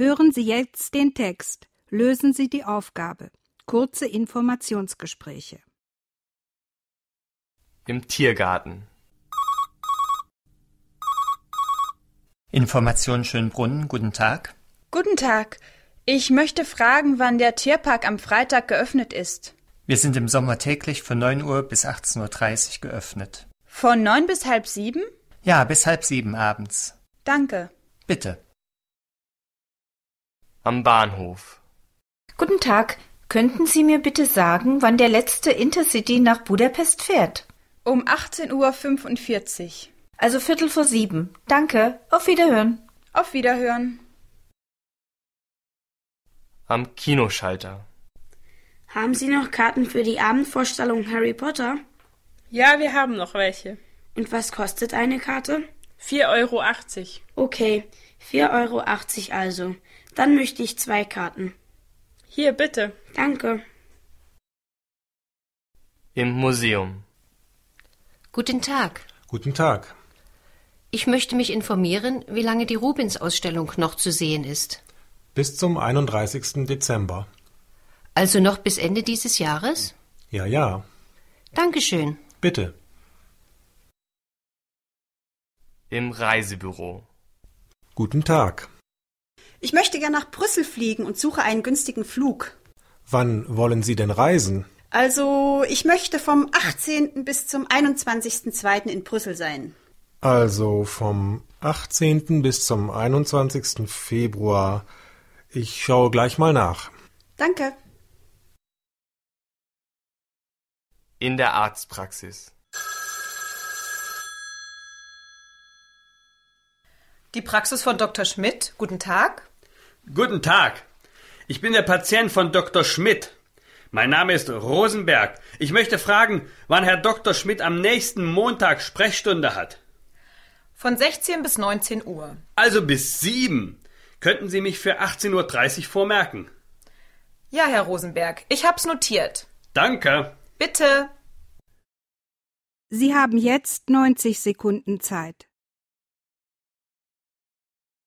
Hören Sie jetzt den Text. Lösen Sie die Aufgabe. Kurze Informationsgespräche. Im Tiergarten. Information Schönbrunn, guten Tag. Guten Tag. Ich möchte fragen, wann der Tierpark am Freitag geöffnet ist. Wir sind im Sommer täglich von 9 Uhr bis 18:30 Uhr geöffnet. Von 9 bis halb 7? Ja, bis 6:30 abends. Danke. Bitte. Am Bahnhof. Guten Tag. Könnten Sie mir bitte sagen, wann der letzte Intercity nach Budapest fährt? Um 18:45 Uhr. Also 6:15. Danke. Auf Wiederhören. Auf Wiederhören. Am Kinoschalter. Haben Sie noch Karten für die Abendvorstellung Harry Potter? Ja, wir haben noch welche. Und was kostet eine Karte? 4,80 €. Okay, 4,80 € also. Dann möchte ich 2 Karten. Hier, bitte. Danke. Im Museum. Guten Tag. Guten Tag. Ich möchte mich informieren, wie lange die Rubens-Ausstellung noch zu sehen ist. Bis zum 31. Dezember. Also noch bis Ende dieses Jahres? Ja, ja. Dankeschön. Bitte. Im Reisebüro. Guten Tag. Ich möchte gern nach Brüssel fliegen und suche einen günstigen Flug. Wann wollen Sie denn reisen? Also, ich möchte vom 18. bis zum 21.02. in Brüssel sein. Also vom 18. bis zum 21. Februar. Ich schaue gleich mal nach. Danke. In der Arztpraxis. Die Praxis von Dr. Schmidt. Guten Tag. Guten Tag. Ich bin der Patient von Dr. Schmidt. Mein Name ist Rosenberg. Ich möchte fragen, wann Herr Dr. Schmidt am nächsten Montag Sprechstunde hat. Von 16 bis 19 Uhr. Also bis 7. Könnten Sie mich für 18:30 Uhr vormerken? Ja, Herr Rosenberg, ich hab's notiert. Danke. Bitte. Sie haben jetzt 90 Sekunden Zeit.